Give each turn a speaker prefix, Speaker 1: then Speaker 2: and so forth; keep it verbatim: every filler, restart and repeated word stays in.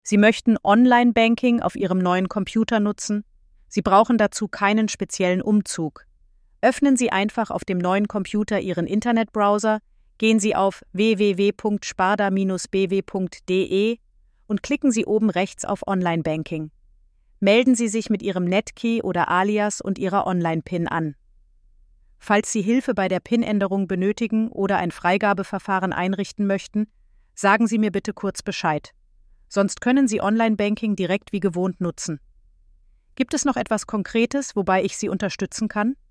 Speaker 1: Sie möchten Online-Banking auf Ihrem neuen Computer nutzen? Sie brauchen dazu keinen speziellen Umzug. Öffnen Sie einfach auf dem neuen Computer Ihren Internetbrowser, gehen Sie auf w w w punkt sparda Bindestrich b w punkt d e und klicken Sie oben rechts auf Online-Banking. Melden Sie sich mit Ihrem Netkey oder Alias und Ihrer Online-PIN an. Falls Sie Hilfe bei der PIN-Änderung benötigen oder ein Freigabeverfahren einrichten möchten, sagen Sie mir bitte kurz Bescheid. Sonst können Sie Online-Banking direkt wie gewohnt nutzen. Gibt es noch etwas Konkretes, wobei ich Sie unterstützen kann?